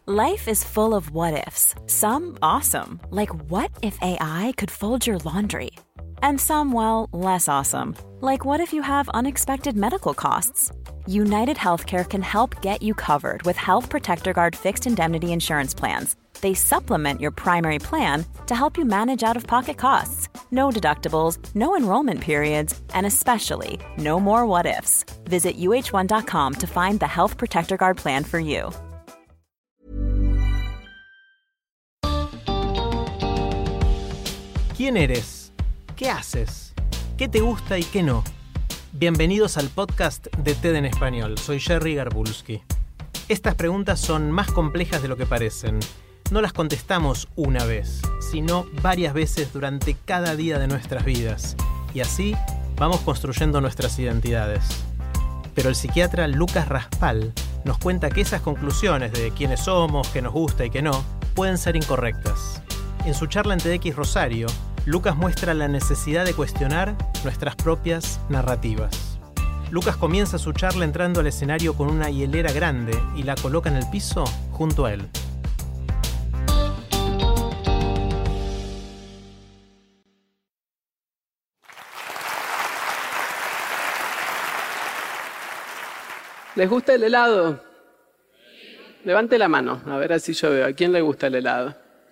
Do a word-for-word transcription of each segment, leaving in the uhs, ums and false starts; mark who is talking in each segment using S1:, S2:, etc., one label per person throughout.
S1: Life is full of what-ifs. Some awesome, like what if A I could fold your laundry? And some, well, less awesome, like what if you have unexpected medical costs? United Healthcare can help get you covered with Health Protector Guard fixed indemnity insurance plans. They supplement your primary plan to help you manage out-of-pocket costs. No deductibles, no enrollment periods, and especially no more what-ifs. Visit U H one dot com to find the Health Protector Guard plan for you.
S2: ¿Quién eres? ¿Qué haces? ¿Qué te gusta y qué no? Bienvenidos al podcast de TED en Español. Soy Jerry Garbulski. Estas preguntas son más complejas de lo que parecen. No las contestamos una vez, sino varias veces durante cada día de nuestras vidas. Y así vamos construyendo nuestras identidades. Pero el psiquiatra Lucas Raspal nos cuenta que esas conclusiones de quiénes somos, qué nos gusta y qué no, pueden ser incorrectas. En su charla en TEDx Rosario, Lucas muestra la necesidad de cuestionar nuestras propias narrativas. Lucas comienza su charla entrando al escenario con una hielera grande y la coloca en el piso junto a él.
S3: ¿Les gusta el helado? Levante la mano, a ver así yo veo. ¿A quién le gusta el helado?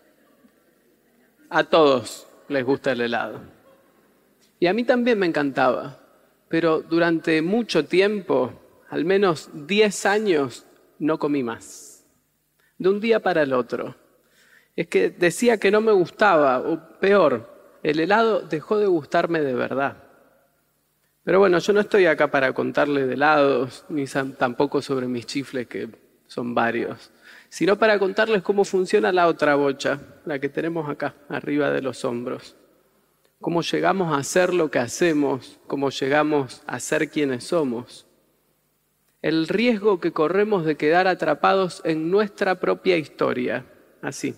S3: A todos les gusta el helado. Y a mí también me encantaba, pero durante mucho tiempo, al menos diez años, no comí más. De un día para el otro. Es que decía que no me gustaba, o peor, el helado dejó de gustarme de verdad. Pero bueno, yo no estoy acá para contarle de helados, ni tampoco sobre mis chifles, que son varios, sino para contarles cómo funciona la otra bocha, la que tenemos acá, arriba de los hombros. Cómo llegamos a hacer lo que hacemos, cómo llegamos a ser quienes somos. El riesgo que corremos de quedar atrapados en nuestra propia historia, así.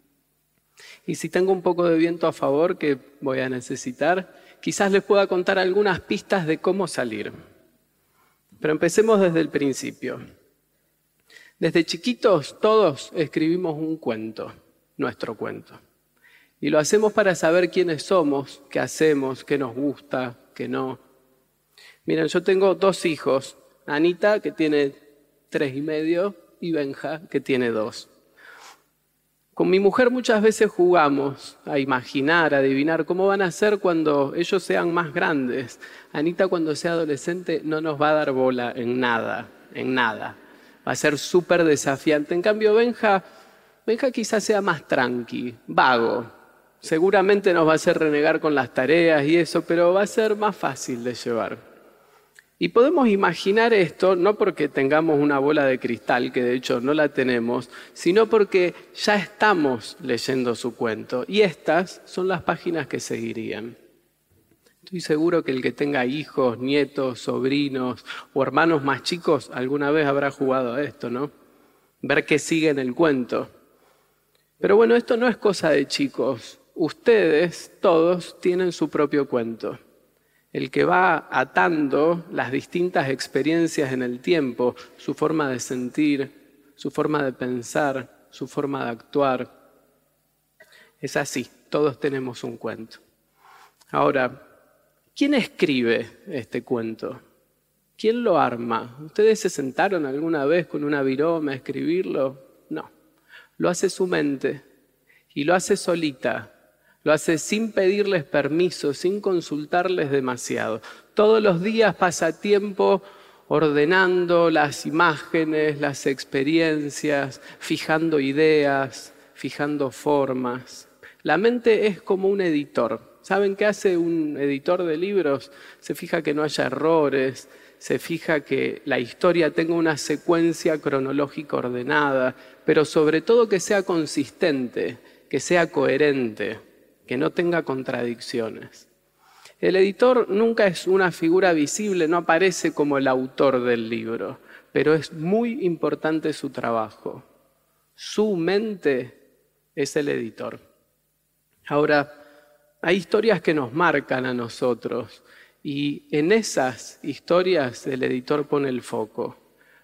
S3: Y si tengo un poco de viento a favor, que voy a necesitar, quizás les pueda contar algunas pistas de cómo salir. Pero empecemos desde el principio. Desde chiquitos todos escribimos un cuento, nuestro cuento. Y lo hacemos para saber quiénes somos, qué hacemos, qué nos gusta, qué no. Miren, yo tengo dos hijos, Anita, que tiene tres y medio, y Benja, que tiene dos. Con mi mujer muchas veces jugamos a imaginar, a adivinar cómo van a ser cuando ellos sean más grandes. Anita, cuando sea adolescente, no nos va a dar bola en nada, en nada. Va a ser súper desafiante. En cambio, Benja, Benja quizás sea más tranqui, vago. Seguramente nos va a hacer renegar con las tareas y eso, pero va a ser más fácil de llevar. Y podemos imaginar esto no porque tengamos una bola de cristal, que de hecho no la tenemos, sino porque ya estamos leyendo su cuento. Y estas son las páginas que seguirían. Estoy seguro que el que tenga hijos, nietos, sobrinos o hermanos más chicos alguna vez habrá jugado a esto, ¿no? Ver qué sigue en el cuento. Pero bueno, esto no es cosa de chicos. Ustedes, todos, tienen su propio cuento. El que va atando las distintas experiencias en el tiempo, su forma de sentir, su forma de pensar, su forma de actuar. Es así, todos tenemos un cuento. Ahora, ¿quién escribe este cuento? ¿Quién lo arma? ¿Ustedes se sentaron alguna vez con una viroma a escribirlo? No, lo hace su mente y lo hace solita. Lo hace sin pedirles permiso, sin consultarles demasiado. Todos los días pasa tiempo ordenando las imágenes, las experiencias, fijando ideas, fijando formas. La mente es como un editor. ¿Saben qué hace un editor de libros? Se fija que no haya errores, se fija que la historia tenga una secuencia cronológica ordenada, pero sobre todo que sea consistente, que sea coherente, que no tenga contradicciones. El editor nunca es una figura visible, no aparece como el autor del libro, pero es muy importante su trabajo. Su mente es el editor. Ahora, hay historias que nos marcan a nosotros y en esas historias el editor pone el foco.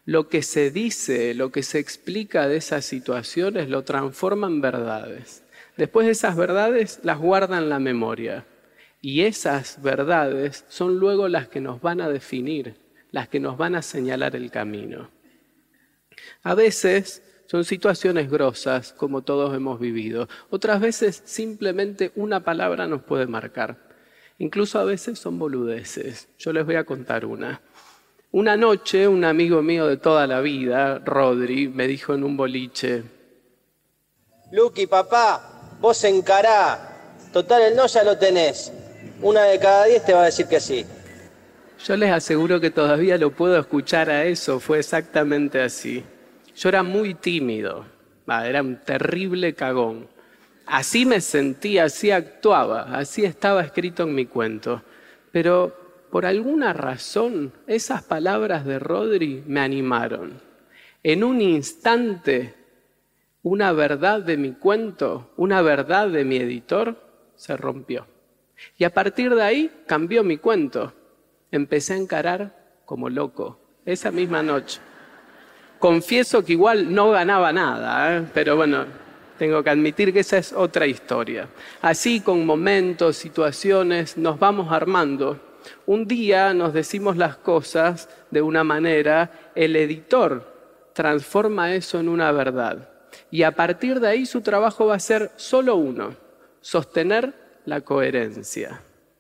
S3: Lo que se dice, lo que se explica de esas situaciones, lo transforma en verdades. Después esas verdades las guarda en la memoria. Y esas verdades son luego las que nos van a definir, las que nos van a señalar el camino. A veces son situaciones grosas, como todos hemos vivido. Otras veces simplemente una palabra nos puede marcar. Incluso a veces son boludeces. Yo les voy a contar una. Una noche, un amigo mío de toda la vida, Rodri, me dijo en un boliche:
S4: Luqui, papá, vos encará. Total, el no ya lo tenés. Una de cada diez te va a decir que sí.
S3: Yo les aseguro que todavía lo puedo escuchar a eso. Fue exactamente así. Yo era muy tímido. Ah, era un terrible cagón. Así me sentía, así actuaba, así estaba escrito en mi cuento. Pero por alguna razón, esas palabras de Rodri me animaron. En un instante, una verdad de mi cuento, una verdad de mi editor, se rompió. Y a partir de ahí cambió mi cuento. Empecé a encarar como loco, esa misma noche. Confieso que igual no ganaba nada, ¿eh? Pero bueno, tengo que admitir que esa es otra historia. Así, con momentos, situaciones, nos vamos armando. Un día nos decimos las cosas de una manera, el editor transforma eso en una verdad. Y a partir de ahí su trabajo va a ser solo uno: sostener la coherencia.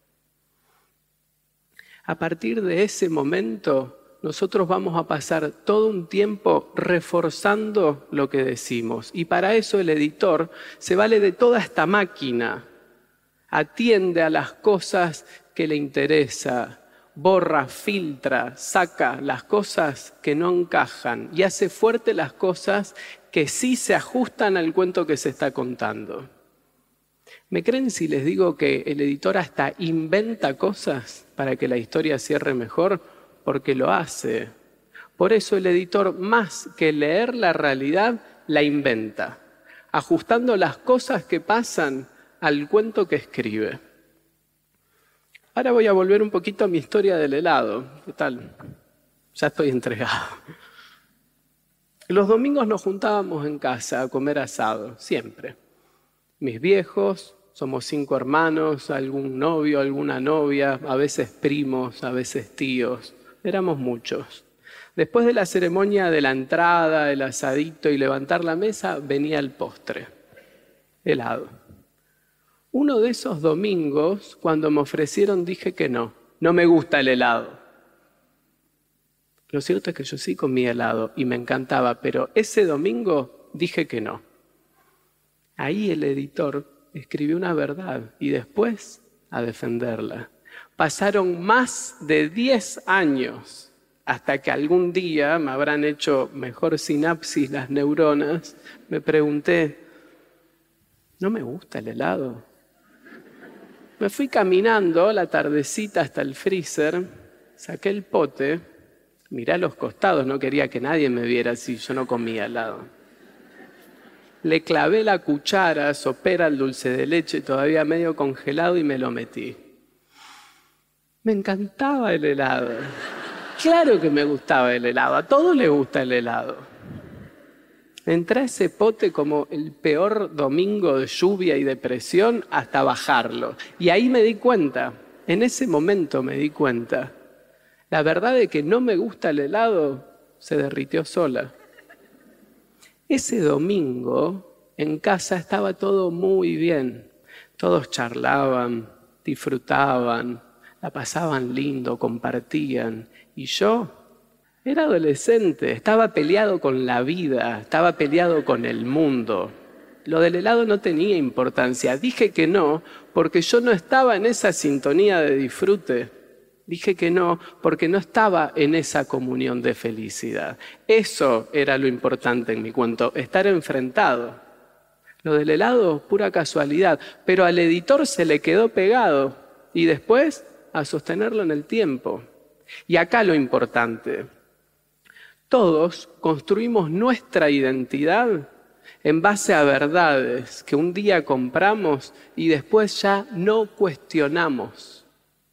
S3: A partir de ese momento, nosotros vamos a pasar todo un tiempo reforzando lo que decimos. Y para eso el editor se vale de toda esta máquina. Atiende a las cosas que le interesa, borra, filtra, saca las cosas que no encajan y hace fuerte las cosas que sí se ajustan al cuento que se está contando. ¿Me creen si les digo que el editor hasta inventa cosas para que la historia cierre mejor? Porque lo hace. Por eso el editor, más que leer la realidad, la inventa, ajustando las cosas que pasan al cuento que escribe. Ahora voy a volver un poquito a mi historia del helado. ¿Qué tal? Ya estoy entregado. Los domingos nos juntábamos en casa a comer asado, siempre. Mis viejos, somos cinco hermanos, algún novio, alguna novia, a veces primos, a veces tíos. Éramos muchos. Después de la ceremonia de la entrada, el asadito y levantar la mesa, venía el postre, helado. Uno de esos domingos, cuando me ofrecieron, dije que no. No me gusta el helado. Lo cierto es que yo sí comía helado y me encantaba, pero ese domingo dije que no. Ahí el editor escribió una verdad y después a defenderla. Pasaron más de diez años hasta que algún día me habrán hecho mejor sinapsis las neuronas. Me pregunté, ¿no me gusta el helado? Me fui caminando la tardecita hasta el freezer, saqué el pote, miré a los costados, no quería que nadie me viera si yo no comía helado. Le clavé la cuchara sopera al dulce de leche todavía medio congelado y me lo metí. Me encantaba el helado. Claro que me gustaba el helado, a todos les gusta el helado. Entré a ese pote como el peor domingo de lluvia y depresión hasta bajarlo. Y ahí me di cuenta, en ese momento me di cuenta, la verdad de que no me gusta el helado se derritió sola. Ese domingo en casa estaba todo muy bien. Todos charlaban, disfrutaban, la pasaban lindo, compartían. Y yo era adolescente, estaba peleado con la vida, estaba peleado con el mundo. Lo del helado no tenía importancia. Dije que no porque yo no estaba en esa sintonía de disfrute. Dije que no porque no estaba en esa comunión de felicidad. Eso era lo importante en mi cuento, estar enfrentado. Lo del helado, pura casualidad, pero al editor se le quedó pegado y después a sostenerlo en el tiempo. Y acá lo importante, todos construimos nuestra identidad en base a verdades que un día compramos y después ya no cuestionamos.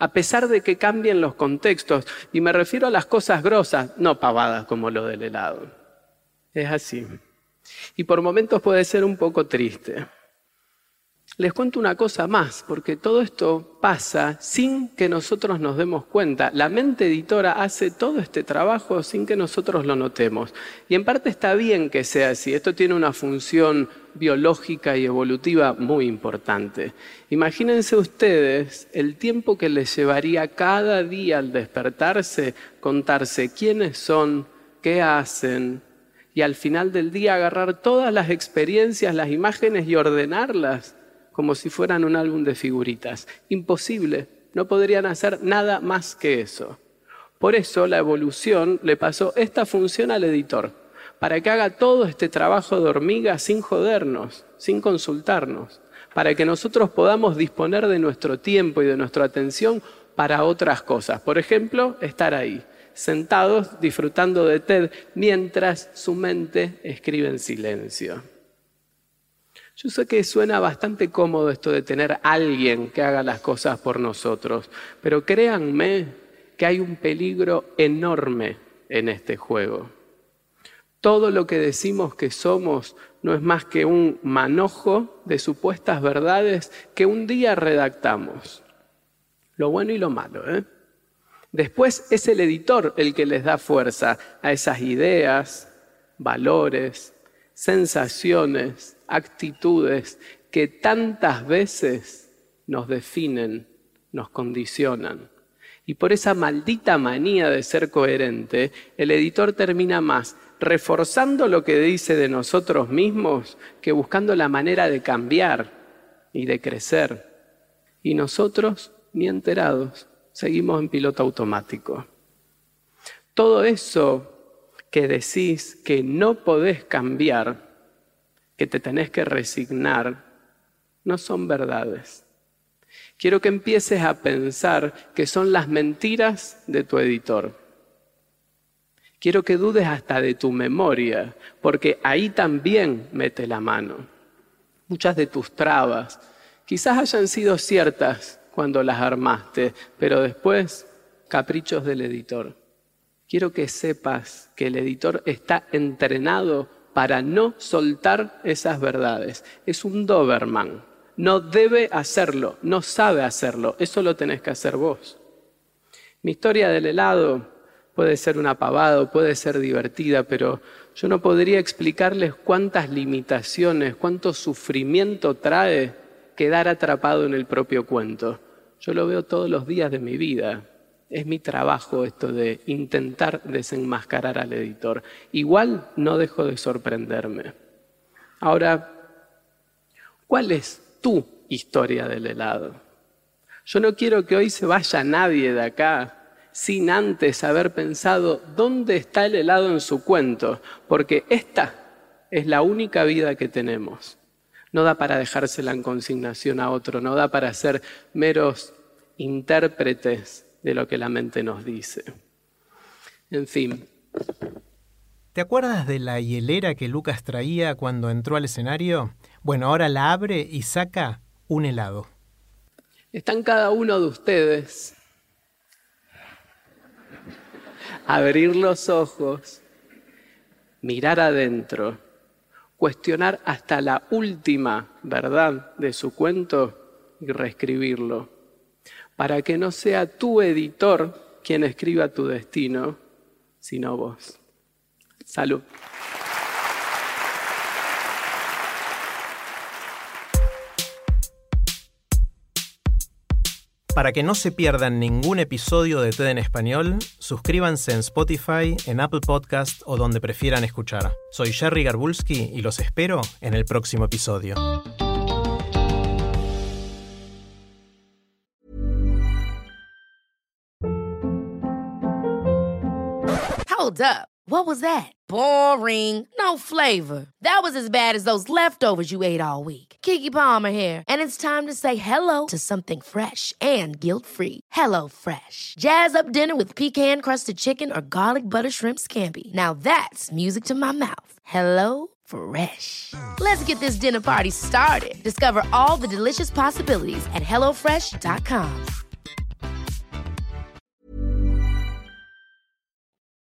S3: a pesar de que cambien los contextos. Y me refiero a las cosas grosas, no pavadas como lo del helado. Es así. Y por momentos puede ser un poco triste. Les cuento una cosa más, porque todo esto pasa sin que nosotros nos demos cuenta. La mente editora hace todo este trabajo sin que nosotros lo notemos. Y en parte está bien que sea así. Esto tiene una función biológica y evolutiva muy importante. Imagínense ustedes el tiempo que les llevaría cada día al despertarse, contarse quiénes son, qué hacen, y al final del día agarrar todas las experiencias, las imágenes y ordenarlas como si fueran un álbum de figuritas. Imposible, no podrían hacer nada más que eso. Por eso la evolución le pasó esta función al editor, para que haga todo este trabajo de hormiga sin jodernos, sin consultarnos, para que nosotros podamos disponer de nuestro tiempo y de nuestra atención para otras cosas. Por ejemplo, estar ahí, sentados disfrutando de TED mientras su mente escribe en silencio. Yo sé que suena bastante cómodo esto de tener a alguien que haga las cosas por nosotros, pero créanme que hay un peligro enorme en este juego. Todo lo que decimos que somos no es más que un manojo de supuestas verdades que un día redactamos. Lo bueno y lo malo, ¿eh? Después es el editor el que les da fuerza a esas ideas, valores, sensaciones, actitudes que tantas veces nos definen, nos condicionan. Y por esa maldita manía de ser coherente, el editor termina más reforzando lo que dice de nosotros mismos que buscando la manera de cambiar y de crecer. Y nosotros, ni enterados, seguimos en piloto automático. Todo eso que decís que no podés cambiar, que te tenés que resignar, no son verdades. Quiero que empieces a pensar que son las mentiras de tu editor. Quiero que dudes hasta de tu memoria, porque ahí también mete la mano. Muchas de tus trabas quizás hayan sido ciertas cuando las armaste, pero después, caprichos del editor. Quiero que sepas que el editor está entrenado para no soltar esas verdades. Es un Doberman. No debe hacerlo, no sabe hacerlo. Eso lo tenés que hacer vos. Mi historia del helado puede ser una pavada, puede ser divertida, pero yo no podría explicarles cuántas limitaciones, cuánto sufrimiento trae quedar atrapado en el propio cuento. Yo lo veo todos los días de mi vida. Es mi trabajo esto de intentar desenmascarar al editor. Igual no dejo de sorprenderme. Ahora, ¿cuál es tu historia del helado? Yo no quiero que hoy se vaya nadie de acá sin antes haber pensado dónde está el helado en su cuento, porque esta es la única vida que tenemos. No da para dejársela en consignación a otro, no da para ser meros intérpretes de lo que la mente nos dice. En fin.
S2: ¿Te acuerdas de la hielera que Lucas traía cuando entró al escenario? Bueno, ahora la abre y saca un helado.
S3: Están cada uno de ustedes. Abrir los ojos, mirar adentro, cuestionar hasta la última verdad de su cuento y reescribirlo, para que no sea tu editor quien escriba tu destino, sino vos. Salud.
S2: Para que no se pierdan ningún episodio de TED en Español, suscríbanse en Spotify, en Apple Podcast o donde prefieran escuchar. Soy Jerry Garbulski y los espero en el próximo episodio.
S5: Hold up. What was that? Boring. No flavor. That was as bad as those leftovers you ate all week. Keke Palmer here, and it's time to say hello to something fresh and guilt-free. Hello Fresh. Jazz up dinner with pecan-crusted chicken or garlic butter shrimp scampi. Now that's music to my mouth. Hello Fresh. Let's get this dinner party started. Discover all the delicious possibilities at hello fresh dot com.